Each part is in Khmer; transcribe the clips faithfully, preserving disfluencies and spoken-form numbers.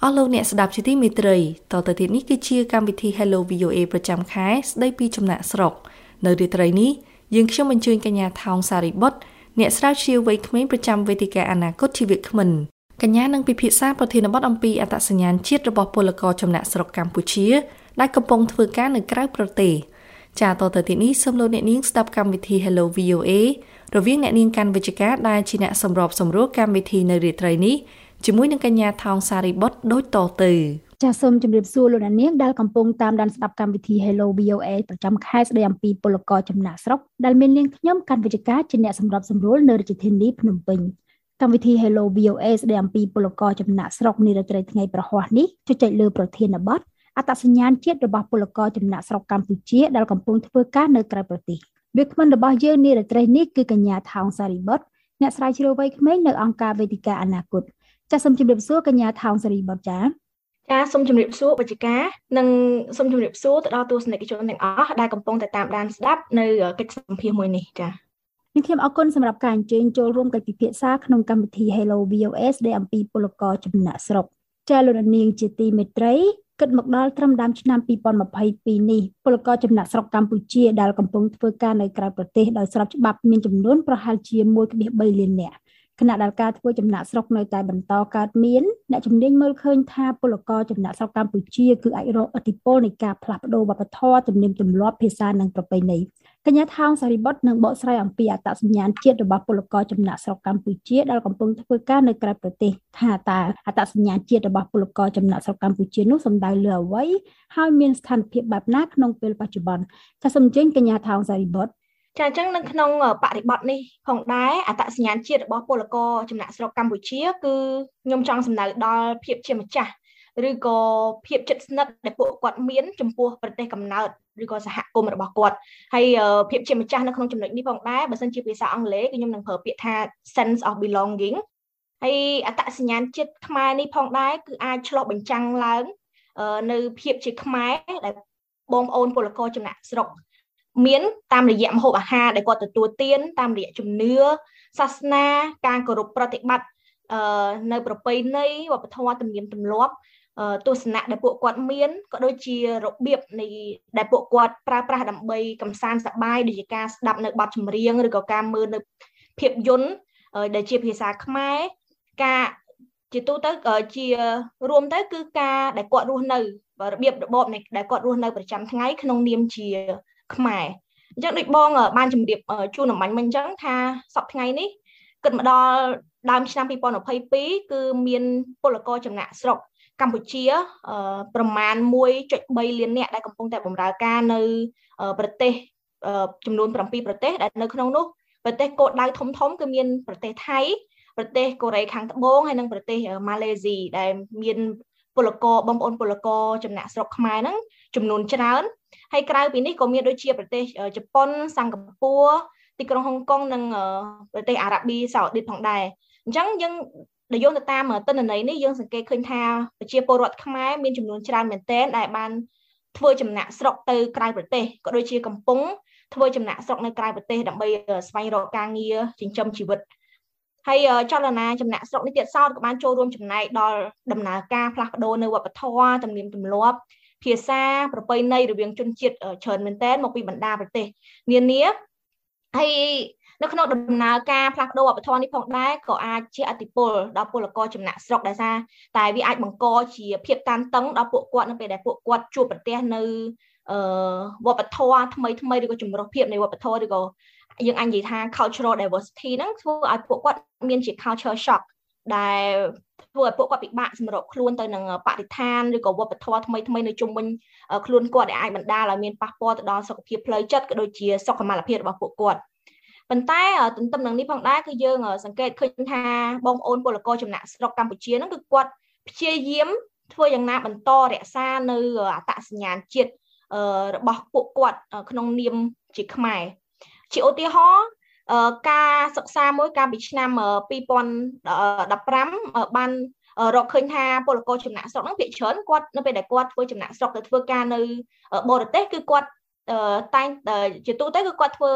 អស់លោកអ្នកស្ដាប់ជាទីមេត្រីតទៅទៀតនេះគឺជាកម្មវិធី Hello វី អូ เอ ប្រចាំខែស្ដីពីចំណាក់ស្រុកនៅរាត្រីនេះយើងខ្ញុំអញ្ជើញកញ្ញាថោងសារីបុត្រអ្នកស្រាវជ្រាវវ័យក្មេងប្រចាំវេទិកាអនាគតជីវិតក្មិនកញ្ញានឹងពិភាក្សាប្រធានបទអំពីអត្តសញ្ញាណជាតិរបស់ពលករចំណាក់ស្រុកកម្ពុជាដែលកំពុងធ្វើការនៅក្រៅប្រទេសចាតទៅទៀតនេះសូមលោកអ្នកនាងស្ដាប់កម្មវិធី Hello វី អូ เอ រវាងអ្នកនាងកាន់វិជ្ជការដែលជាអ្នកសម្របសម្រួលកម្មវិធីនៅរាត្រីនេះជាមួយនឹងកញ្ញាថោងសារីបុត្រដូចតទៅចាសសូមជម្រាបសួរលោកអ្នកនាងដែលកំពុងតាមដានស្ដាប់កម្មវិធី Hello វី អូ เอ ប្រចាំខែស្ដីអំពីពលករចំណាក់ស្រុកដែលមាននាងខ្ញុំកាន់វិជ្ជការជាអ្នកសម្របសម្រួលនៅរាជធានីភ្នំពេញកម្មវិធី Hello វី អូ เอ ស្ដីអំពីពលករចំណាក់ស្រុកនារាត្រីថ្ងៃប្រហ័សនេះជជែកលើប្រធានបទអត្តសញ្ញាណជាតិរបស់ពលករចំណាក់ស្រុកកម្ពុជាដែលកំពុងធ្វើការនៅក្រៅប្រទេសវាគ្មិនរបស់យើងនារាត្រីនេះគឺកញ្ញាថោងសារីបុត្រអ្នកស្រាវជ្រាវវ័យក្មេងនៅអង្គការវេទិកាអនាគតចាសសូមជម្រាបសួរកញ្ញាថោងសារីបុត្រចាចាសូមជម្រាបសួរបច្ចេកានិងសូមជម្រាបសួរទៅដល់ទស្សនិកជនទាំងអស់ដែលកំពុងតែតាមដានស្ដាប់នៅកិច្ចសម្ភាសន៍មួយនេះចាខ្ញុំខ្ញុំអរគុណសម្រាប់ការអញ្ជើញចូលរួមកិច្ចពិភាក្សាក្នុងកម្មវិធី Hello វី អូ เอ ស្ដីអំពីពលករចំណាក់ស្រុកចាលោកនាងជាទីមេត្រីគិតមកដល់ត្រឹមដើមឆ្នាំពីរពាន់ម្ភៃពីរនេះពលករចំណាក់ស្រុកកម្ពុជាដែលកំពុងធ្វើការនៅក្រៅប្រទេសដោយស្របច្បាប់មានចំនួនប្រហែលជា មួយភាគបីលាននាក់ខណៈដែលការធ្វើចំណាក់ស្រុកនៅតែបន្តកើតមានអ្នកជំនាញមើលឃើញថាពលករចំណាក់ស្រុកកម្ពុជាគឺអាចរងឥទ្ធិពលនៃការផ្លាស់ប្ដូរវប្បធម៌ទំនៀមទម្លាប់ភាសានិងប្រពៃណីកញ្ញាថោងសារីបុត្រនឹងបកស្រាយអំពីអត្តសញ្ញាណជាតិរបស់ពលករចំណាក់ស្រុកកម្ពុជាដែលកំពុងធ្វើការនៅក្រៅប្រទេសថាតើអត្តសញ្ញាណជាតិរបស់ពលករចំណាក់ស្រុកកម្ពុជានោះសំដៅលើអ្វីហើយមានស្ថានភាពបែបណាក្នុងពេលបច្ចុប្បន្នចាសសូមអញ្ជើញកញ្ញាថោងសារីបុត្រចាអញ្ចឹងនៅក្នុងបរិបទនេះផងដែរអត្តសញ្ញាណជាតិរបស់ពលករចំណាក់ស្រុកកម្ពុជាគឺខ្ញុំចង់សំដៅដល់ភាពជាម្ចាស់ឬក៏ភាពជិតស្និទ្ធដែលពួកគាត់មានចំពោះប្រទេសកំណើតឬក៏សហគមន៍របស់គាត់ហើយភាពជាម្ចាស់នៅក្នុងចំណុចនេះផងដែរបើសិនជាភាសាអង់គ្លេសគឺខ្ញុំនឹងប្រើពាក្យថា sense of belonging ហើយអត្តសញ្ញាណជាតិខ្មែរនេះផងដែរគឺអាចឆ្លុះបញ្ចាំងឡើងនៅភាពជាខ្មែរដែលបងប្អូនពលករចំណាក់ស្រុកមានតាមរយៈម្ហូបអាហារដែលគាត់ទទួលទានតាមរយៈជំនឿសាសនាការគោរពប្រតិបត្តិនៅប្រពៃណីវប្បធម៌ទំនៀមទម្លាប់ទស្សនៈដែលពួកគាត់មានក៏ដូចជារបៀបនៃដែលពួកគាត់ប្រើប្រាស់ដើម្បីកម្សាន្តសប្បាយដូចជាការស្ដាប់នៅបទចម្រៀងឬក៏ការមើលនៅភាពយន្តដែលជាភាសាខ្មែរការជាទូទៅជារួមទៅគឺការដែលគាត់រស់នៅរបៀបរបបនៃដែលគាត់រស់នៅប្រចាំថ្ងៃក្នុងនាមជាខ្មែរអញ្ចឹងដូចបងបានជម្រាបជូនអំបញ្ញមិញអញ្ចឹងថាសប្តាហ៍ថ្ងៃនេះគិតមកដល់ដើមឆ្នាំពីរពាន់ម្ភៃពីរគឺមានពលករចំណាក់ស្រុកកម្ពុជាប្រមាណ មួយចុចបីលាននាក់ដែលកំពុងតែបម្រើការនៅប្រទេសចំនួនប្រាំពីរប្រទេសដែលនៅក្នុងនោះប្រទេសគោលដៅធំធំគឺមានប្រទេសថៃប្រទេសកូរ៉េខាងត្បូងហើយនិងប្រទេសម៉ាឡេស៊ីដែលមានពលករបងប្អូនពលករចំណាក់ស្រុកខ្មែរហ្នឹងចំនួនច្រើនហើយក្រៅពីនេះក៏មានដូចជាប្រទេសជប៉ុនសិង្ហបុរីទីក្រុងហុងកុងនិងប្រទេសអារ៉ាប៊ីសាអូឌីតផងដែរអញ្ចឹងយើងដែលយោងទៅតាមទិន្នន័យនេះយើងសង្កេតឃើញថាប្រជាពលរដ្ឋខ្មែរមានចំនួនច្រើនមែនទែនដែលបានធ្វើចំណាក់ស្រុកទៅក្រៅប្រទេសក៏ដូចជាកំពុងធ្វើចំណាក់ស្រុកនៅក្រៅប្រទេសដើម្បីស្វែងរកការងារចិញ្ចឹមជីវិតហើយចលនាចំណាក់ស្រុកនេះទៀតសោតក៏បានចូលរួមចំណែកដល់ដំណើរការផ្លាស់ប្ដូរនៅវប្បធម៌ទំនៀមទម្លាប់ភាសាប្រពៃណីរវាងជនជាតិច្រើនមែនទែនមកពីបណ្ដាប្រទេសនានាហើយនៅក្នុងដំណើរការផ្លាស់ប្ដូរវប្បធម៌នេះផងដែរក៏អាចជាឥទ្ធិពលដល់ពលករចំណាក់ស្រុកដោយសារតែវាអាចបង្កជាភាពតានតឹងដល់ពួកគាត់នៅពេលដែលពួកគាត់ជួបប្រទះនៅអឺវប្បធម៌ថ្មីថ្មីឬក៏ចម្រុះភាពនៃវប្បធម៌ឬក៏យើងអាចនិយាយថា cultural diversity ហ្នឹងធ្វើឲ្យពួកគាត់មានជា culture shock ដែលធ្វើឲ្យពួកគាត់ពិបាកសម្របខ្លួនទៅនឹងបរិស្ថានឬក៏វប្បធម៌ថ្មីថ្មីនៅជុំវិញខ្លួនគាត់ដែលអាចបណ្ដាលឲ្យមានប៉ះពាល់ទៅដល់សុខភាពផ្លូវចិត្តក៏ដូចជាសុខុមាលភាពរបស់ពួកគាត់ប៉ុន្តែទន្ទឹមនឹងនេះផងដែរគឺយើងសង្កេតឃើញថាបងប្អូនពលករចំណាក់ស្រុកកម្ពុជាហ្នឹងគឺគាត់ព្យាយាមធ្វើយ៉ាងណាបន្តរក្សានៅអត្តសញ្ញាណជាតិរបស់ពួកគាត់ក្នុងនាមជាខ្មែរជាឧទាហរណ៍ការសិក្សាមួយកាលពីឆ្នាំពីរពាន់ដប់ប្រាំបានរកឃើញថាពលករចំណាក់ស្រុកហ្នឹងភាគច្រើនគាត់នៅពេលដែលគាត់ធ្វើចំណាក់ស្រុកទៅធ្វើការនៅបរទេសគឺគាត់តែងជាទូទៅគឺគាត់ធ្វើ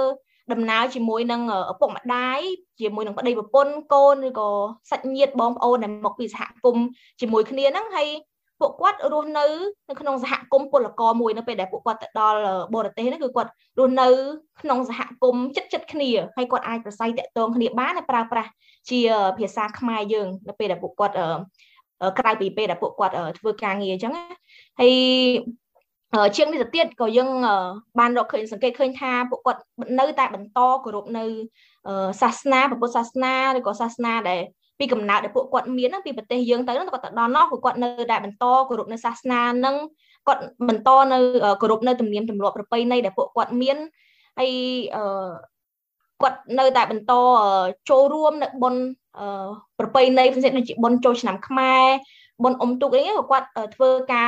ដំណើរជាមួយនឹងឪពុកម្ដាយជាមួយនឹងប្តីប្រពន្ធកូនឬក៏សាច់ញាតិបងប្អូនដែលមកពីសហគមន៍ជាមួយគ្នាហ្នឹងហើយពួកគាត់រស់នៅនៅក្នុងសហគមន៍ពលករមួយនៅពេលដែលពួកគាត់ទៅដល់បរទេសហ្នឹងគឺគាត់រស់នៅក្នុងសហគមន៍ជិតជិតគ្នាហើយគាត់អាចប្រស័យតាក់ទងគ្នាបានហើយប្រើប្រាស់ជាភាសាខ្មែរយើងនៅពេលដែលពួកគាត់ក្រៅពីពេលដែលពួកគាត់ធ្វើការងារអញ្ចឹងហើយជាងនេះទៅទៀតក៏យើងបានរកឃើញសង្កេតឃើញថាពួកគាត់នៅតែបន្តគោរពនៅសាសនាពុទ្ធសាសនាឬក៏សាសនាដែលពីកំណើតដែលពួកគាត់មានពីប្រទេសយើងទៅហ្នឹងគាត់ទៅដល់នោះគឺគាត់នៅតែបន្តគោរពនៅសាសនាហ្នឹងគាត់បន្តនៅគោរពនៅទំនៀមទម្លាប់ប្រពៃណីដែលពួកគាត់មានហើយគាត់នៅតែបន្តចូលរួមនៅបុណ្យប្រពៃណីផ្សេងៗដូចជាបុណ្យចូលឆ្នាំខ្មែរបុណ្យអុំទូកអីក៏គាត់ធ្វើការ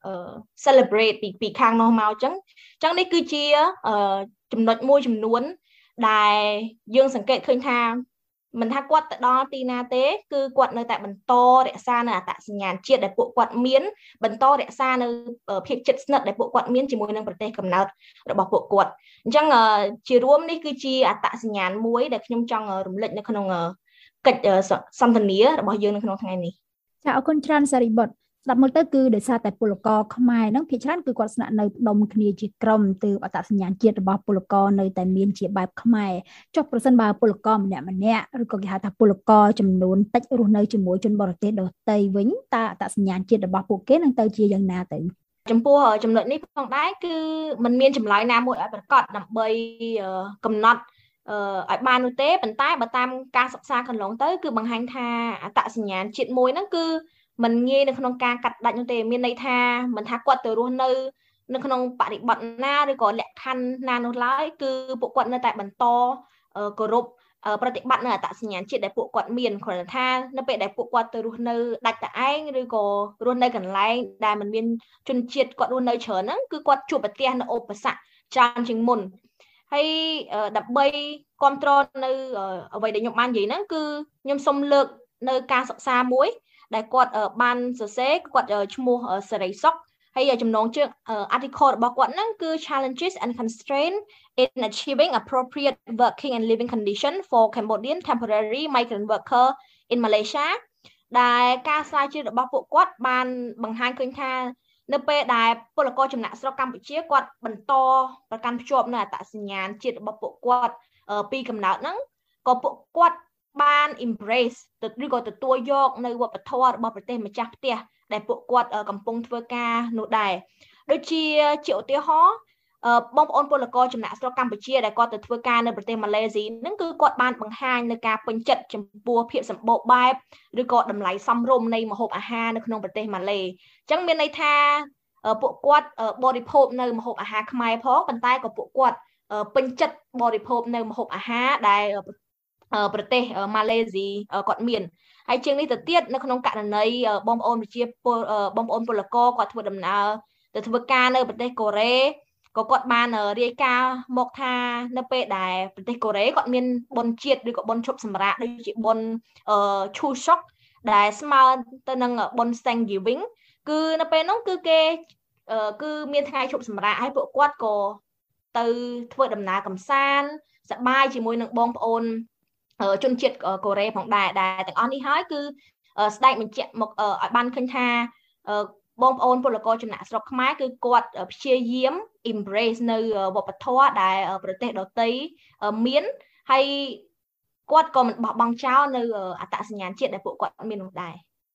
celebrate ពីពីខាងនោះមកអញ្ចឹងអញ្ចឹងនេះគឺជាចំណុចមួយចំនួនដែលយើងសង្កេតឃើញថាមិនថាគាត់ទៅដល់ទីណាទេគឺគាត់នៅតែបន្តរក្សានៅអត្តសញ្ញាណជាតិដែលពួកគាត់មានបន្តរក្សានៅភាពជិតស្និទ្ធដែលពួកគាត់មានជាមួយនឹងប្រទេសកំណើតរបស់ពួកគាត់អញ្ចឹងជារួមនេះគឺជាអត្តសញ្ញាណមួយដែលខ្ញុំចង់រំលឹកនៅក្នុងកិច្ចសន្ទនារបស់យើងនៅក្នុងថ្ងៃនេះចាអរគុណច្រើនសារីបុត្រស្ដាប់មើលទៅគឺដោយសារតែពលករខ្មែរហ្នឹងភាគច្រើនគឺគាត់ស្នាក់នៅផ្ដុំគ្នាជាក្រុមទើបអត្តសញ្ញាណជាតិរបស់ពលករនៅតែមានជាបែបខ្មែរចុះប្រសិនបើពលករម្នាក់ម្នាក់ឬក៏គេហៅថាពលករចំនួនតិចរស់នៅជាមួយជនបរទេសដទៃវិញតើអត្តសញ្ញាណជាតិរបស់ពួកគេនឹងទៅជាយ៉ាងណាទៅចំពោះចំណុចនេះផងដែរគឺมันមានចម្លើយណាមួយឲ្យប្រកបដើម្បីកំណត់ឲ្យបាននោះទេប៉ុន្តែបើតាមការសិក្សាកន្លងទៅគឺបង្ហាញថាអត្តសញ្ញាណជាតិមួយហ្នឹងគឺมันងាយនៅក្នុងការកាត់ដាច់នោះទេមានន័យថាមិនថាគាត់ទៅរស់នៅនៅក្នុងបរិបទណាឬក៏លក្ខខណ្ឌណានោះឡើយគឺពួកគាត់នៅតែបន្តគោរពប្រតិបត្តិនៅអត្តសញ្ញាណជាតិដែលពួកគាត់មានគ្រាន់តែថានៅពេលដែលពួកគាត់ទៅរស់នៅដាច់តែឯងឬក៏រស់នៅកន្លែងដែលมันមានជនជាតិគាត់រស់នៅច្រើនហ្នឹងគឺគាត់ជួបប្រទះនៅឧបសគ្គច្រើនជាងមុនហើយដើម្បីគ្រប់គ្រងនៅអ្វីដែលខ្ញុំបាននិយាយហ្នឹងគឺខ្ញុំសូមលើកនៅការសិក្សាមួយដែលគាត់បានសរសេរគាត់ឈ្មោះសេរីសុខហើយចំណងជើង article របស់គាត់ហ្នឹងគឺ challenges and constraints in achieving appropriate working and living condition for Cambodian temporary migrant worker in Malaysia ដែលការស្រាវជ្រាវរបស់ពួកគាត់បានបង្ហាញឃើញថានៅពេលដែលពលករចំណាក់ស្រុកកម្ពុជាគាត់បន្តប្រកាន់ភ្ជាប់នៅអត្តសញ្ញាណជាតិរបស់ពួកគាត់ពីកំណើតហ្នឹងក៏ពួកគាត់បាន embrace ឬក៏ទទួលយកនៅវប្បធម៌របស់ប្រទេសម្ចាស់ផ្ទះដែលពួកគាត់កំពុងធ្វើការនោះដែរដូចជាជាឧទាហរណ៍បងប្អូនពលករចំណាក់ស្រុកកម្ពុជាដែលគាត់ទៅធ្វើការនៅប្រទេសម៉ាឡេស៊ីហ្នឹងគឺគាត់បានបង្ហាញនៅការពេញចិត្តចំពោះភាពសម្បូរបែបឬក៏តម្លៃសមរម្យនៃម្ហូបអាហារនៅក្នុងប្រទេសម៉ាឡេអញ្ចឹងមានន័យថាពួកគាត់បរិភោគនៅម្ហូបអាហារខ្មែរផងប៉ុន្តែក៏ពួកគាត់ពេញចិត្តបរិភោគនៅម្ហូបអាហារដែលប្រទេសម៉ាឡេស៊ីគាត់មានហើយជាងនេះទៅទៀតនៅក្នុងករណីបងប្អូនប្រជាបងប្អូនពលករគាត់ធ្វើដំណើរទៅធ្វើការនៅប្រទេសកូរ៉េក៏គាត់បានរាយការណ៍មកថានៅពេលដែលប្រទេសកូរ៉េគាត់មានបុណ្យជាតិឬក៏បុណ្យឈប់សម្រាកដូចជាបុណ្យឈូសុកដែលស្មើទៅនឹងបុណ្យ Thanksgiving គឺនៅពេលនោះគឺគេគឺមានថ្ងៃឈប់សម្រាកហើយពួកគាត់ក៏ទៅធ្វើដំណើរកម្សាន្តសប្បាយជាមួយនឹងបងប្អូនជនជាតិកូរ៉េផងដែរដែលទាំងអស់នេះហើយគឺស្ដេចបញ្ជាក់មកឲ្យបានឃើញថាបងប្អូនពលករចំណាក់ស្រុកខ្មែរគឺគាត់ព្យាយាម embrace នៅវប្បធម៌ដែលប្រទេសដទៃមានហើយគាត់ក៏មិនបោះបង់ចោលនៅអត្តសញ្ញាណជាតិដែលពួកគាត់មាននោះដែរ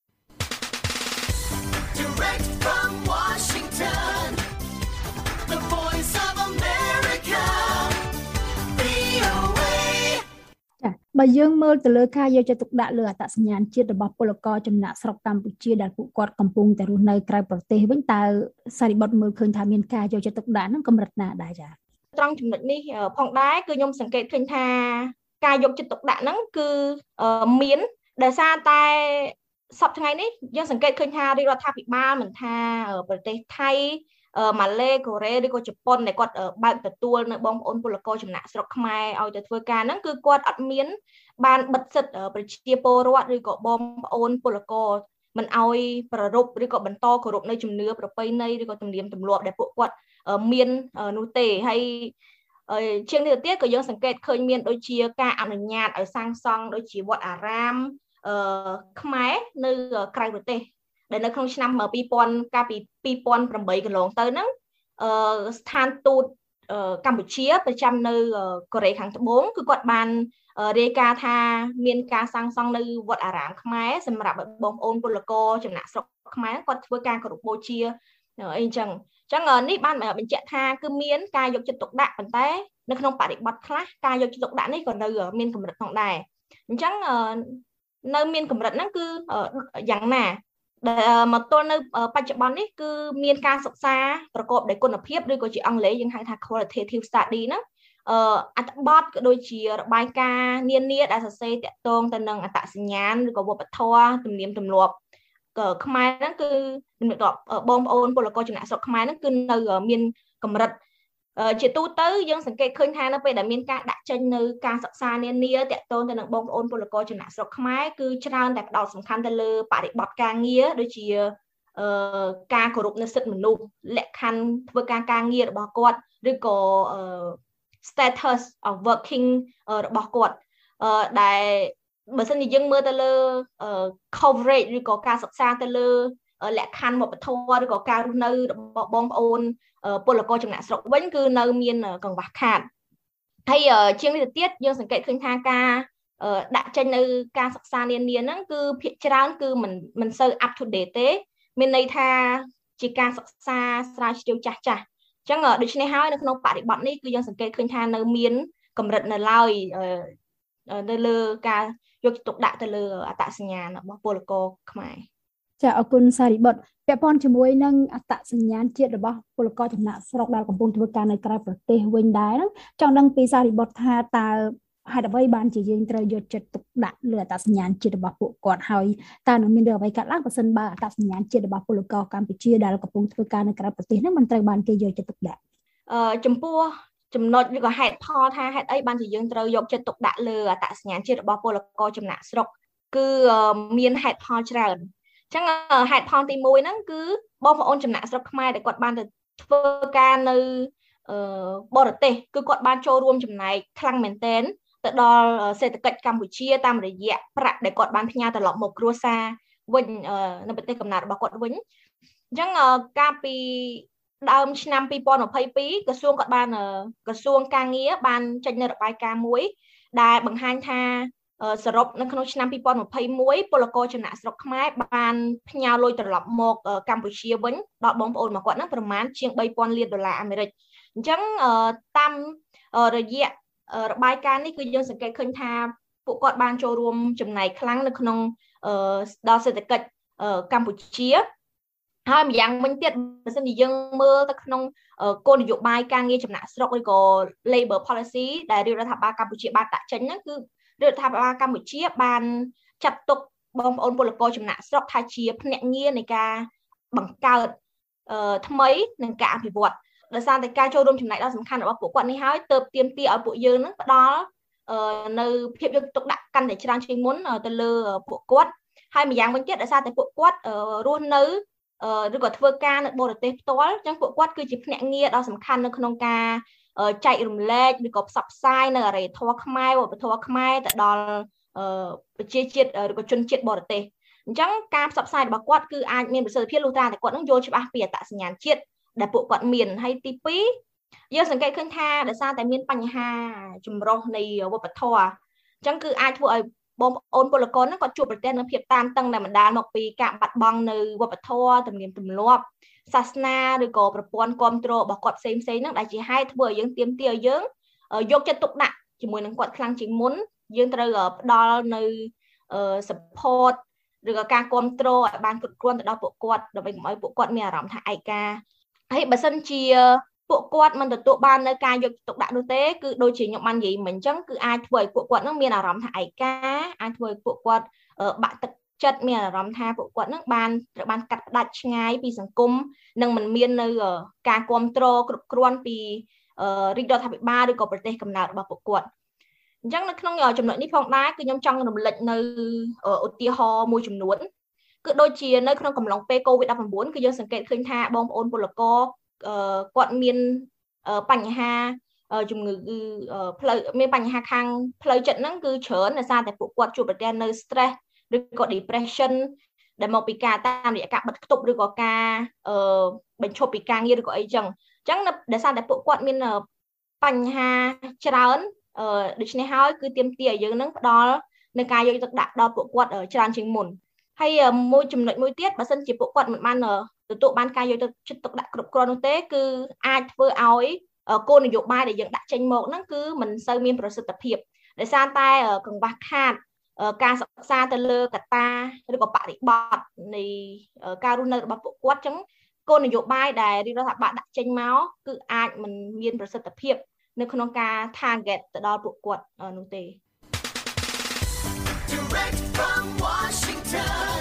Direct from Washington The Voice of America បើយើងមើលទៅលើការយកចិត្តទុកដាក់លើអត្តសញ្ញាណជាតិរបស់ពលករចំណាក់ស្រុកកម្ពុជាដែលពួកគាត់កំពុងតែរស់នៅក្រៅប្រទេសវិញតើសារីបុត្រមើលឃើញថាមានការយកចិត្តទុកដាក់ហ្នឹងកម្រិតណាដែរចា៎ត្រង់ចំណុចនេះផងដែរគឺខ្ញុំសង្កេតឃើញថាការយកចិត្តទុកដាក់ហ្នឹងគឺមានដោយសារតែសប្តាហ៍ថ្ងៃនេះយើងសង្កេតឃើញថារាជរដ្ឋាភិបាលមិនថាប្រទេសថៃម៉ាឡេកូរ៉េឬក៏ជប៉ុនដែលគាត់បើកទទួលនៅបងប្អូនពលករចំណាក់ស្រុកខ្មែរឲ្យទៅធ្វើការហ្នឹងគឺគាត់អត់មានបានបិទសិទ្ធិប្រជាពលរដ្ឋឬក៏បងប្អូនពលករមិនឲ្យប្ររពឬក៏បន្តគោរពនៅជំនឿប្រពៃណីឬក៏ទំនៀមទម្លាប់ដែលពួកគាត់មាននោះទេហើយជាងនេះទៅទៀតក៏យើងសង្កេតឃើញមានដូចជាការអនុញ្ញាតឲ្យសាងសង់ដូចជាវត្តអារាមអឺខ្មែរនៅក្រៅប្រទេសដែលនៅក្នុងឆ្នាំពីរពាន់កាលពីពីរពាន់ប្រាំបីកន្លងទៅហ្នឹងអឺស្ថានទូតកម្ពុជាប្រចាំនៅកូរ៉េខាងត្បូងគឺគាត់បានរាយការណ៍ថាមានការសាងសង់នៅវត្តអារាមខ្មែរសម្រាប់ឲ្យបងប្អូនពលករចំណាក់ស្រុកខ្មែរគាត់ធ្វើការគោរពបូជាអីអញ្ចឹងអញ្ចឹងនេះបានបញ្ជាក់ថាគឺមានការយកចិត្តទុកដាក់ប៉ុន្តែនៅក្នុងបរិបទខ្លះការយកចិត្តទុកដាក់នេះក៏នៅមានកម្រិតផងដែរអញ្ចឹងនៅមានកម្រិតហ្នឹងគឺយ៉ាងណាដែលមកទល់នៅបច្ចុប្បន្ននេះគឺមានការសិក្សាប្រកបដោយគុណភាពឬក៏ជាអង់គ្លេសយើងហៅថា qualitative study ហ្នឹងអឺអត្ថបទក៏ដូចជារបាយការណ៍នានាដែលសរសេរតាក់ទងទៅនឹងអត្តសញ្ញាណឬក៏វប្បធម៌ទំនៀមទម្លាប់ខ្មែរហ្នឹងគឺបងប្អូនពលករចំណាក់ស្រុកខ្មែរហ្នឹងគឺនៅមានកម្រិតជាទូទៅយើងសង្កេតឃើញថានៅពេលដែលមានការដាក់ចេញនៅការសិក្សានានាតាក់ទងទៅនឹងបងប្អូនពលករចំណាក់ស្រុកខ្មែរគឺច្រើនតែផ្ដោតសំខាន់ទៅលើបរិបទការងារដូចជាអឺការគោរពនៅសិទ្ធិមនុស្សលក្ខខណ្ឌធ្វើការការងាររបស់គាត់ឬក៏ status of working របស់គាត់អឺដែលបើសិនជាយើងមើលទៅលើ coverage ឬក៏ការសិក្សាទៅលើលក្ខខណ្ឌវប្បធម៌ឬក៏ការរស់នៅរបស់បងប្អូនពលករចំណាក់ស្រុកវិញគឺនៅមានកង្វះខាតហើយជាងនេះទៅទៀតយើងសង្កេតឃើញថាការដាក់ចេញនៅការសិក្សានានាហ្នឹងគឺភាគច្រើនគឺមិនមិនសូវ up to date ទេមានន័យថាជាការសិក្សាស្រាវជ្រាវចាស់ចាស់អញ្ចឹងដូច្នេះហើយនៅក្នុងបរិបទនេះគឺយើងសង្កេតឃើញថានៅមានកម្រិតនៅឡើយនៅលើការយកចិត្តទុកដាក់ទៅលើអត្តសញ្ញាណរបស់ពលករខ្មែរចាអរគុណសារីបុត្រពាក់ព័ន្ធជាមួយនឹងអត្តសញ្ញាណជាតិរបស់ពលករចំណាក់ស្រុកដែលកំពុងធ្វើការនៅក្រៅប្រទេសវិញដែរហ្នឹងចង់ដឹងពីសារីបុត្រថាតើហេតុអ្វីបានជាយើងត្រូវយកចិត្តទុកដាក់លើអត្តសញ្ញាណជាតិរបស់ពួកគាត់ហើយតើនឹងមានរឿងអ្វីកើតឡើងបើសិនបើអត្តសញ្ញាណជាតិរបស់ពលករកម្ពុជាដែលកំពុងធ្វើការនៅក្រៅប្រទេសហ្នឹងមិនត្រូវបានគេយកចិត្តទុកដាក់អឺចំពោះចំណុចឬក៏ហេតុផលថាហេតុអីបានជាយើងត្រូវយកចិត្តទុកដាក់លើអត្តសញ្ញាណជាតិរបស់ពលករចំណាក់ស្រុកគឺមានហេតុផលច្រើនអញ្ចឹងហេតុផលទីមួយហ្នឹងគឺបងប្អូនចំណាក់ស្រុកខ្មែរដែលគាត់បានទៅធ្វើការនៅបរទេសគឺគាត់បានចូលរួមចំណែកខ្លាំងមែនទែនទៅដល់សេដ្ឋកិច្ចកម្ពុជាតាមរយៈប្រាក់ដែលគាត់បានផ្ញើត្រឡប់មកគ្រួសារវិញនៅប្រទេសកំណើតរបស់គាត់វិញអញ្ចឹងកាលពីដើមឆ្នាំពីរពាន់ម្ភៃពីរក្រសួងគាត់បានក្រសួងការងារបានចេញនៅរបាយការណ៍មួយដែលបង្ហាញថាសរុបនៅក្នុងឆ្នាំពីរពាន់ម្ភៃមួយពលករចំណាក់ស្រុកខ្មែរបានផ្ញើលុយត្រឡប់មកកម្ពុជាវិញដល់បងប្អូនរបស់គាត់ហ្នឹងប្រមាណជាងបីពាន់លានដុល្លារអាមេរិកអញ្ចឹងតាមរយៈរបាយការណ៍នេះគឺយើងសង្កេតឃើញថាពួកគាត់បានចូលរួមចំណែកខ្លាំងនៅក្នុងដល់សេដ្ឋកិច្ចកម្ពុជាហើយម្យ៉ាងវិញទៀតបើសិនជាយើងមើលទៅក្នុងគោលនយោបាយការងារចំណាក់ស្រុកឬក៏ labor policy ដែលរាជរដ្ឋាភិបាលកម្ពុជាបានដាក់ចេញហ្នឹងគឺរដ្ឋាភិបាលកម្ពុជាបានចាត់ទុកបងប្អូនពលករចំណាក់ស្រុកថាជាភ្នាក់ងារនៃការបង្កើតថ្មីនិងការអភិវឌ្ឍដោយសារតែការចូលរួមចំណែកដ៏សំខាន់របស់ពួកគាត់នេះហើយទើបទាមទារឲ្យពួកយើងនឹងផ្ដល់នៅភាពយកចិត្តទុកដាក់កាន់តែច្រើនជាងមុនទៅលើពួកគាត់ហើយម្យ៉ាងវិញទៀតដោយសារតែពួកគាត់រស់នៅឬក៏ធ្វើការនៅបរទេសផ្ទាល់អញ្ចឹងពួកគាត់គឺជាភ្នាក់ងារដ៏សំខាន់នៅក្នុងការចែករំលែកឬក៏ផ្សព្វផ្សាយនៅអរិយធម៌ខ្មែរវប្បធម៌ខ្មែរទៅដល់ប្រជាជាតិឬក៏ជនជាតិបរទេសអញ្ចឹងការផ្សព្វផ្សាយរបស់គាត់គឺអាចមានប្រសិទ្ធភាពលុះត្រាតែគាត់នឹងយល់ច្បាស់ពីអត្តសញ្ញាណជាតិដែលពួកគាត់មានហើយទីពីរយើងសង្កេតឃើញថាដោយសារតែមានបញ្ហាចម្រុះនៃវប្បធម៌អញ្ចឹងគឺអាចធ្វើឲ្យបងប្អូនពលករហ្នឹងគាត់ជួបប្រទះនឹងភាពតានតឹងដែលបណ្ដាលមកពីការបាត់បង់នៅវប្បធម៌ទំនៀមទម្លាប់សាសនាឬក៏ប្រព័ន្ធគ្រប់គ្រងរបស់គាត់ផ្សេងៗហ្នឹងដែលជាហេតុធ្វើឲ្យយើងទាមទារឲ្យយើងយកចិត្តទុកដាក់ជាមួយនឹងគាត់ខ្លាំងជាងមុនយើងត្រូវផ្ដល់នៅ support ឬក៏ការគ្រប់គ្រងឲ្យបានគ្រប់គ្រាន់ទៅដល់ពួកគាត់ដើម្បីកុំឲ្យពួកគាត់មានអារម្មណ៍ថាឯកាហើយបើសិនជាពួកគាត់មិនទទួលបាននៅការយកចិត្តទុកដាក់នោះទេគឺដូចជាខ្ញុំបាននិយាយមិញអញ្ចឹងគឺអាចធ្វើឲ្យពួកគាត់នឹងមានអារម្មណ៍ថាឯកាអាចធ្វើឲ្យពួកគាត់បាក់ទឹកចិត្តមានអារម្មណ៍ថាពួកគាត់នឹងបានត្រូវបានកាត់ផ្ដាច់ឆ្ងាយពីសង្គមនិងមិនមាននៅការគ្រប់គ្រងគ្រប់គ្រាន់ពីរាជរដ្ឋាភិបាលឬក៏ប្រទេសកំណើតរបស់ពួកគាត់អញ្ចឹងនៅក្នុងចំណុចនេះផងដែរគឺខ្ញុំចង់រំលឹកនៅឧទាហរណ៍មួយចំនួនគឺដូចជានៅក្នុងកំឡុងពេល COVID ដប់ប្រាំបួន គឺយើងសង្កេតឃើញថាបងប្អូនពលករគាត់មានបញ្ហាជំងឺផ្លូវមានបញ្ហាខាងផ្លូវចិត្តហ្នឹងគឺច្រើនដោយសារតែពួកគាត់ជួបប្រទះនៅ stress ឬក៏ depression ដែលមកពីការតាមរយៈការបិទគប់ឬក៏ការបញ្ឈប់ពីការងារឬក៏អីចឹងអញ្ចឹងដោយសារតែពួកគាត់មានបញ្ហាច្រើនដូច្នេះហើយគឺទាមទារឲ្យយើងនឹងផ្ដល់នៅការយកទឹកដាក់ដល់ពួកគាត់ច្រើនជាងមុនហើយមួយចំណុចមួយទៀតបើសិនជាពួកគាត់មិនបានទទួលបានការយកទឹកដាក់គ្រប់គ្រាន់នោះទេគឺអាចធ្វើឲ្យគោលនយោបាយដែលយើងដាក់ចេញមកហ្នឹងគឺមិនសូវមានប្រសិទ្ធភាពដោយសារតែកង្វះខាតការសិក្សាទៅលើកត្តាឬក៏បរិបទនៃការរស់នៅរបស់ពួកគាត់អញ្ចឹងគោលនយោបាយដែលរដ្ឋាភិបាលដាក់ចេញមកគឺអាចមិនមានប្រសិទ្ធភាពនៅក្នុងការ target ទៅដល់ពួកគាត់នោះទេ Direct from Washington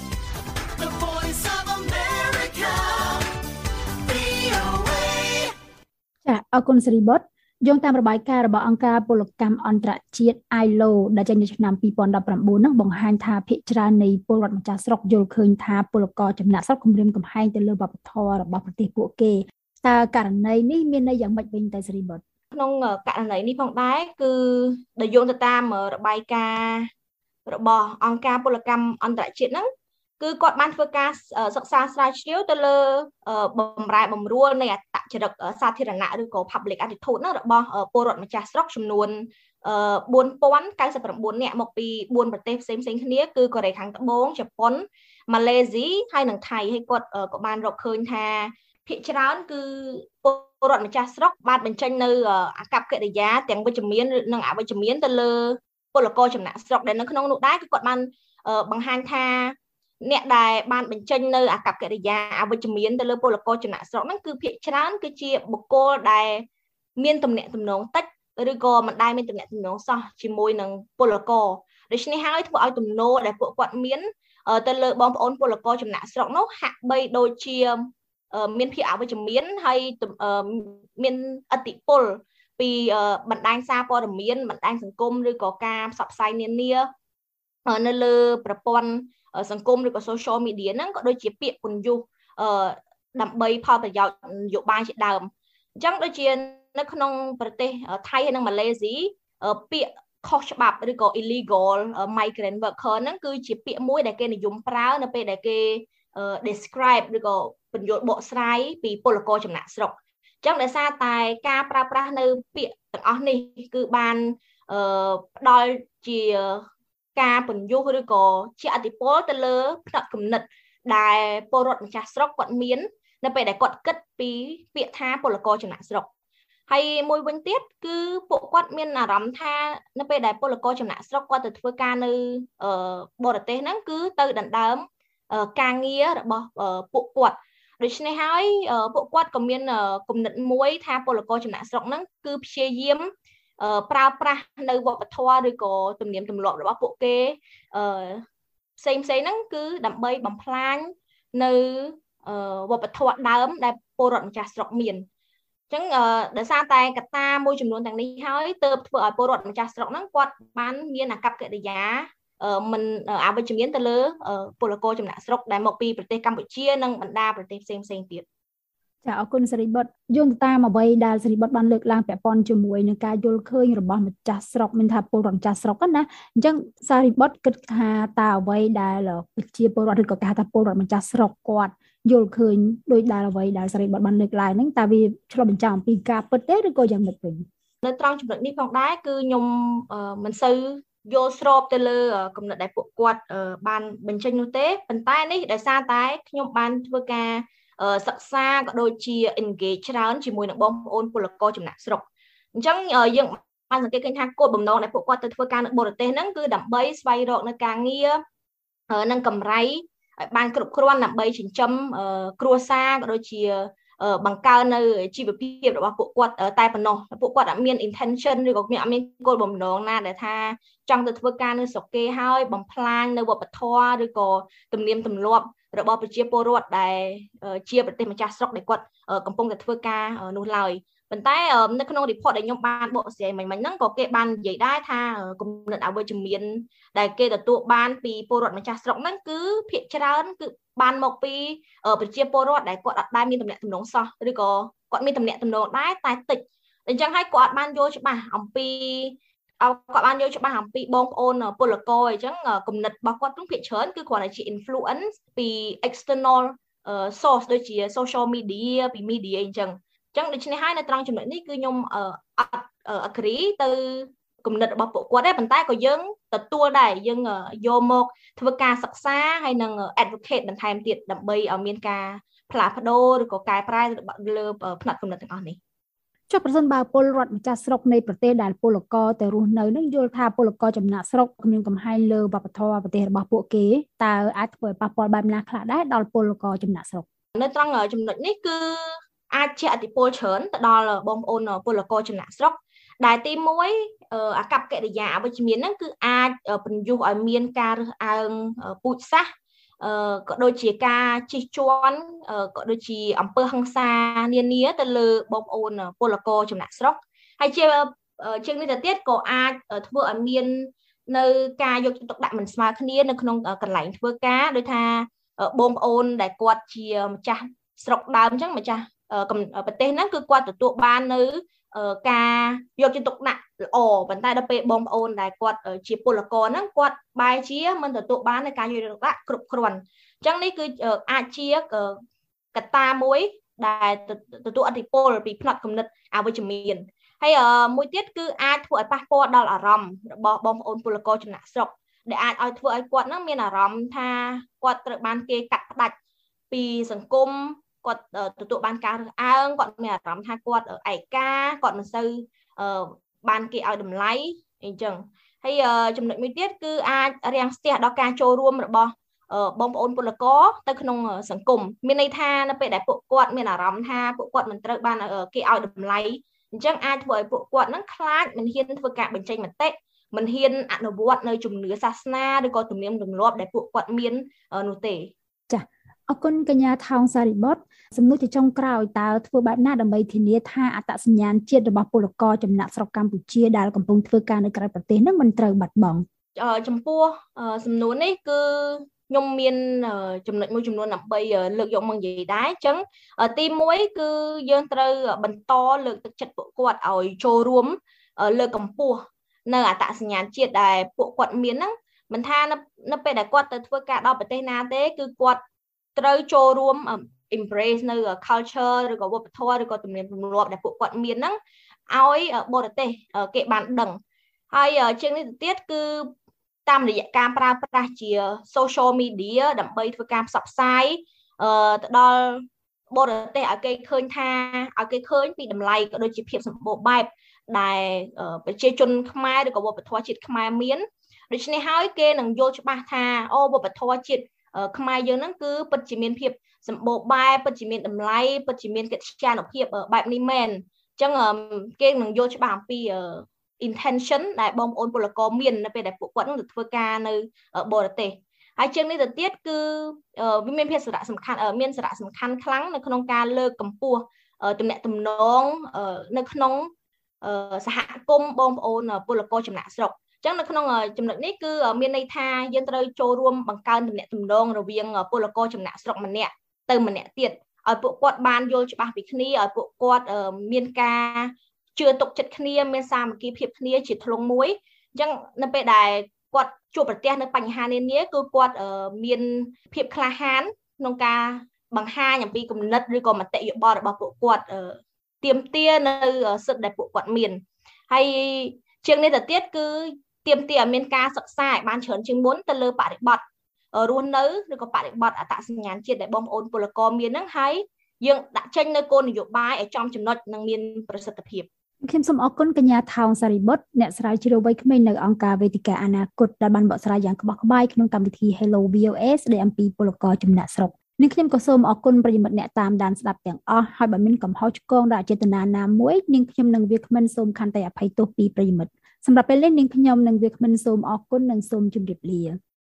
The Voice of America វី អូ เอចាអរគុណសេរីបុត្រយោងតាមរបាយការណ៍របស់អង្គការពលកម្មអន្តរជាតិ អាយ แอล โอ ដែលចេញនៅឆ្នាំពីរពាន់ដប់ប្រាំបួននោះបង្ហាញថាភាគច្រើននៃពលរដ្ឋម្ចាស់ស្រុកយល់ឃើញថាពលករចំណាក់ស្រុកគំរាមកំហែងទៅលើវប្បធម៌របស់ប្រទេសពួកគេតើករណីនេះមានន័យយ៉ាងម៉េចវិញតែសេរីបុត្រក្នុងករណីនេះផងដែរគឺដែលយោងទៅតាមរបាយការណ៍របស់អង្គការពលកម្មអន្តរជាតិហ្នឹងគឺគាត់បានធ្វើការសិក្សាស្រាវជ្រាវទៅលើបំរែបំរួលនៃអត្តចរិតសាធារណៈឬក៏ public attitude ហ្នឹងរបស់ពលរដ្ឋម្ចាស់ស្រុកចំនួនបួនពាន់កៅសិបប្រាំបួននាក់មកពីបួនប្រទេសផ្សេងៗគ្នាគឺកូរ៉េខាងត្បូងជប៉ុនម៉ាឡេស៊ីហើយនិងថៃហើយគាត់ក៏បានរកឃើញថាភាគច្រើនគឺពលរដ្ឋម្ចាស់ស្រុកបានបញ្ចេញនៅអាកប្បកិរិយាទាំងវិជ្ជមាននិងអវិជ្ជមានទៅលើពលករចំណាក់ស្រុកដែលនៅក្នុងនោះដែរគឺគាត់បានបង្ហាញថាអ្នកដែលបានបញ្ចេញនៅអាកប្បកិរិយាអវិជ្ជមានទៅលើពលករចំណាក់ស្រុកហ្នឹងគឺភាគច្រើនគឺជាបុគ្គលដែលមានទំនាក់ទំនងតិចឬក៏មិនដែលមានទំនាក់ទំនងសោះជាមួយនឹងពលករដូច្នេះហើយធ្វើឲ្យទំនោរដែលពួកគាត់មានទៅលើបងប្អូនពលករចំណាក់ស្រុកនោះហាក់បីដូចជាមានភាពអវិជ្ជមានហើយមានឥទ្ធិពលពីបណ្ដាញសារព័ត៌មានបណ្ដាញសង្គមឬក៏ការផ្សព្វផ្សាយនានានៅលើប្រព័ន្ធសង្គមឬក៏ social media ហ្នឹងក៏ដូចជាពាក្យពន្យុះដើម្បីផលប្រយោជន៍នយោបាយជាដើមអញ្ចឹងដូចជានៅក្នុងប្រទេសថៃហើយនិងម៉ាឡេស៊ីពាក្យខុសច្បាប់ឬក៏ illegal migrant worker ហ្នឹងគឺជាពាក្យមួយដែលគេនិយមប្រើនៅពេលដែលគេ describe ឬក៏ពន្យល់បកស្រាយពីពលករចំណាក់ស្រុកអញ្ចឹងដោយសារតែការប្រើប្រាស់នៅពាក្យទាំងអស់នេះគឺបានផ្ដល់ជាការពន្យុះឬក៏ជាអធិពលទៅលើផ្នែកគំនិតដែលពលរដ្ឋម្ចាស់ស្រុកគាត់មាននៅពេលដែលគាត់គិតពីពាក្យថាពលករចំណាក់ស្រុកហើយមួយវិញទៀតគឺពួកគាត់មានអារម្មណ៍ថានៅពេលដែលពលករចំណាក់ស្រុកគាត់ទៅធ្វើការនៅបរទេសហ្នឹងគឺទៅដណ្ដើមការងាររបស់ពួកគាត់ដូច្នេះហើយពួកគាត់ក៏មានគំនិតមួយថាពលករចំណាក់ស្រុកហ្នឹងគឺព្យាយាមប្រើប្រាស់នៅវប្បធម៌ឬក៏ទំនៀមទម្លាប់របស់ពួកគេផ្សេងផ្សេងហ្នឹងគឺដើម្បីបំផ្លាញនៅវប្បធម៌ដើមដែលពលរដ្ឋម្ចាស់ស្រុកមានអញ្ចឹងដោយសារតែកត្តាមួយចំនួនទាំងនេះហើយទើបធ្វើឲ្យពលរដ្ឋម្ចាស់ស្រុកហ្នឹងគាត់បានមានអាកប្បកិរិយាមិនអវិជ្ជមានទៅលើពលករចំណាក់ស្រុកដែលមកពីប្រទេសកម្ពុជានិងបណ្ដាប្រទេសផ្សេងផ្សេងទៀតចាអរគុណសេរីបុត្រយោងតាមអ្វីដែលសេរីបុត្របានលើកឡើងពាក់ព័ន្ធជាមួយនឹងការយល់ឃើញរបស់ម្ចាស់ស្រុកមានថាពលរដ្ឋម្ចាស់ស្រុកណាអញ្ចឹងសេរីបុត្រគិតថាតើអ្វីដែលប្រជាពលរដ្ឋឬក៏គេហៅថាពលរដ្ឋម្ចាស់ស្រុកគាត់យល់ឃើញដោយដែលអ្វីដែលសេរីបុត្របានលើកឡើងហ្នឹងតើវាឆ្លុះបញ្ចាំងអំពីការពិតទេឬក៏យ៉ាងម៉េចវិញនៅត្រង់ចំណុចនេះផងដែរគឺខ្ញុំមិនសូវយល់ស្របទៅលើគំនិតដែលពួកគាត់បានបញ្ចេញនោះទេប៉ុន្តែនេះដោយសារតែខ្ញុំបានធ្វើការសិក្សាក៏ដូចជា engage ច្រើនជាមួយនឹងបងប្អូនពលករចំណាក់ស្រុកអញ្ចឹងយើងបានសង្កេតឃើញថាគោលបំណងដែលពួកគាត់ទៅធ្វើការនៅបរទេសហ្នឹងគឺដើម្បីស្វែងរកនៅការងារនិងកម្រៃឲ្យបានគ្រប់គ្រាន់ដើម្បីចិញ្ចឹមគ្រួសារក៏ដូចជាបង្កើននៅជីវភាពរបស់ពួកគាត់តែប៉ុណ្ណោះពួកគាត់អត់មាន intention ឬក៏មានអត់មានគោលបំណងណាដែលថាចង់ទៅធ្វើការនៅស្រុកគេហើយបំផ្លាញនៅវប្បធម៌ឬក៏ទំនៀមទម្លាប់របស់ប្រជាពលរដ្ឋដែលជាប្រទេសម្ចាស់ស្រុកដែលគាត់កំពុងតែធ្វើការនោះឡើយប៉ុន្តែនៅក្នុង report ដែលខ្ញុំបានបកស្រាយមិញមិញហ្នឹងក៏គេបាននិយាយដែរថាគំនិតអវិជ្ជមានដែលគេទទួលបានពីពលរដ្ឋម្ចាស់ស្រុកហ្នឹងគឺភាគច្រើនគឺបានមកពីប្រជាពលរដ្ឋដែលគាត់អត់ដែលមានទំនាក់ទំនងសោះឬក៏គាត់មានទំនាក់ទំនងដែរតែតិចអញ្ចឹងហើយគាត់បានយល់ច្បាស់អំពីគាត់បានយល់ច្បាស់អំពីបងប្អូនពលករអញ្ចឹងគំនិតរបស់គាត់ទាំងភាគច្រើនគឺគ្រាន់តែជា influence ពី external source ដូចជា social media ពី media អញ្ចឹងអញ្ចឹងដូច្នេះហើយនៅត្រង់ចំណុចនេះគឺខ្ញុំអត់ agree ទៅគំនិតរបស់ពួកគាត់ដែរប៉ុន្តែក៏យើងទទួលដែរយើងយកមកធ្វើការសិក្សាហើយនឹង advocate បន្ថែមទៀតដើម្បីឲ្យមានការផ្លាស់ប្ដូរឬក៏កែប្រែលើផ្នែកគំនិតទាំងអស់នេះចុះប្រសិនបើពលរដ្ឋម្ចាស់ស្រុកនៃប្រទេសដែលពលករទៅរស់នៅនឹងយល់ថាពលករចំណាក់ស្រុកគំរាមកំហែងលើវប្បធម៌ប្រទេសរបស់ពួកគេតើអាចធ្វើឲ្យប៉ះពាល់បែបណាខ្លះដែរដល់ពលករចំណាក់ស្រុកនៅត្រង់ចំណុចនេះគឺអាចជាឥទ្ធិពលច្រើនទៅដល់បងប្អូនពលករចំណាក់ស្រុកដែលទីមួយអាកប្បកិរិយាអវិជ្ជមានហ្នឹងគឺអាចបញ្យុះឲ្យមានការរើសអើងពូជសាសន៍ក៏ដូចជាការជិះជាន់ក៏ដូចជាអំពើហិង្សានានាទៅលើបងប្អូនពលករចំណាក់ស្រុកហើយជាជាងនេះទៅទៀតក៏អាចធ្វើឲ្យមាននៅការយកចិត្តទុកដាក់មិនស្មើគ្នានៅក្នុងកន្លែងធ្វើការដូចថាបងប្អូនដែលគាត់ជាម្ចាស់ស្រុកដើមអញ្ចឹងម្ចាស់ប្រទេសហ្នឹងគឺគាត់ទទួលបាននៅការយកចិត្តទុកដាក់ល្អប៉ុន្តែដល់ពេលបងប្អូនដែលគាត់ជាពលករហ្នឹងគាត់បែរជាមិនទទួលបាននៅការយកចិត្តទុកដាក់គ្រប់គ្រាន់អញ្ចឹងនេះគឺអាចជាកត្តាមួយដែលទទួលឥទ្ធិពលពីផ្នត់គំនិតអវិជ្ជមានហើយមួយទៀតគឺអាចធ្វើឲ្យប៉ះពាល់ដល់អារម្មណ៍របស់បងប្អូនពលករចំណាក់ស្រុកដែលអាចឲ្យធ្វើឲ្យគាត់ហ្នឹងមានអារម្មណ៍ថាគាត់ត្រូវបានគេកាត់ផ្ដាច់ពីសង្គមគាត់ទទួលបានការរើសអើងគាត់មានអារម្មណ៍ថាគាត់ឯកាគាត់មិនសូវបានគេឲ្យតម្លៃអញ្ចឹងហើយចំណុចមួយទៀតគឺអាចរាំងស្ទះដល់ការចូលរួមរបស់បងប្អូនពលករទៅក្នុងសង្គមមានន័យថានៅពេលដែលពួកគាត់មានអារម្មណ៍ថាពួកគាត់មិនត្រូវបានគេឲ្យតម្លៃអញ្ចឹងអាចធ្វើឲ្យពួកគាត់នឹងខ្លាចមិនហ៊ានធ្វើការបញ្ចេញមតិមិនហ៊ានអនុវត្តនៅជំនឿសាសនាឬក៏ទំនៀមទម្លាប់ដែលពួកគាត់មាននោះទេចាអរគុណកញ្ញាថោងសារីបុត្រសំណួរជាចុងក្រោយតើធ្វើបែបណាដើម្បីធានាថាអត្តសញ្ញាណជាតិរបស់ពលករចំណាក់ស្រុកកម្ពុជាដែលកំពុងធ្វើការនៅក្រៅប្រទេសនឹងមិនត្រូវបាត់បង់ចំពោះសំណួរនេះគឺខ្ញុំមានចំណុចមួយចំនួនដើម្បីលើកយកមកនិយាយដែរអញ្ចឹងទីមួយគឺយើងត្រូវបន្តលើកទឹកចិត្តពួកគាត់ឲ្យចូលរួមលើកកម្ពស់នៅអត្តសញ្ញាណជាតិដែលពួកគាត់មានហ្នឹងមិនថានៅពេលដែលគាត់ទៅធ្វើការដល់ប្រទេសណាទេគឺគាត់ត្រូវចូលរួម embrace នៅ culture ឬក៏វប្បធម៌ឬក៏ទំនៀមទម្លាប់ដែលពួកគាត់មានហ្នឹងឲ្យបរទេសគេបានដឹងហើយជាងនេះទៅទៀតគឺតាមរយៈការប្រើប្រាស់ជា social media ដើម្បីធ្វើការផ្សព្វផ្សាយទៅដល់បរទេសឲ្យគេឃើញថាឲ្យគេឃើញពីតម្លៃក៏ដូចជាភាពសម្បូរបែបដែលប្រជាជនខ្មែរឬក៏វប្បធម៌ជាតិខ្មែរមានដូច្នេះហើយគេនឹងយល់ច្បាស់ថាអូវប្បធម៌ជាតិខ្មែរយើងហ្នឹងគឺពិតជាមានភាពសម្បូរបែបពិតជាមានតម្លៃពិតជាមានកិត្យានុភាពបែបនេះមែនអញ្ចឹងគេនឹងយល់ច្បាស់អំពី intention ដែលបងប្អូនពលករមាននៅពេលដែលពួកគាត់នឹងទៅធ្វើការនៅបរទេសហើយជាងនេះទៅទៀតគឺវាមានភាពសារៈសំខាន់មានសារៈសំខាន់ខ្លាំងនៅក្នុងការលើកកម្ពស់ទំនាក់ទំនងនៅក្នុងសហគមន៍បងប្អូនពលករចំណាក់ស្រុកអញ្ចឹងនៅក្នុងចំណុចនេះគឺមានន័យថាយើងត្រូវចូលរួមបង្កើនទំនាក់ទំនងរវាងពលករចំណាក់ស្រុកម្នាក់ទៅម្នាក់ទៀតឲ្យពួកគាត់បានយល់ច្បាស់ពីគ្នាឲ្យពួកគាត់មានការជឿទុកចិត្តគ្នាមានសាមគ្គីភាពគ្នាជាធ្លុងមួយអញ្ចឹងនៅពេលដែលគាត់ជួបប្រទះនៅបញ្ហានានាគឺគាត់មានភាពក្លាហានក្នុងការបង្ហាញអំពីគំនិតឬក៏មតិយោបល់របស់ពួកគាត់ទាមទារនៅសិទ្ធិដែលពួកគាត់មានហើយជាងនេះទៅទៀតគឺទាមទារឲ្យមានការសិក្សាឲ្យបានច្រើនជាងមុនទៅលើបរិបទរស់នៅឬក៏បរិបទអត្តសញ្ញាណជាតិដែលបងប្អូនពលករមានហ្នឹងហើយយើងដាក់ចេញនៅគោលនយោបាយឲ្យចំចំណុចនិងមានប្រសិទ្ធភាពខ្ញុំសូមអរគុណកញ្ញាថោងសារីបុត្រអ្នកស្រាវជ្រាវវ័យក្មេងនៅអង្គការវេទិកាអនាគតដែលបានបកស្រាយយ៉ាងក្បោះក្បាយក្នុងកម្មវិធី Hello វី អូ អេ ស្ដីអំពីពលករចំណាក់ស្រុកនិងខ្ញុំក៏សូមអរគុណប្រិយមិត្តអ្នកតាមដានស្ដាប់ទាំងអស់ហើយបើមានកំហុសឆ្គងដោយអចេតនាណាមួយនាងខ្ញុំនិងវាគ្មិនសូមខន្តីអភ័យទោសពីប្រិយមិត្តសម្រាប់ពេលនេះនាងខ្ញុំនិងវាគ្មិនសូមអរគុណនិងសូមជម្រាបលា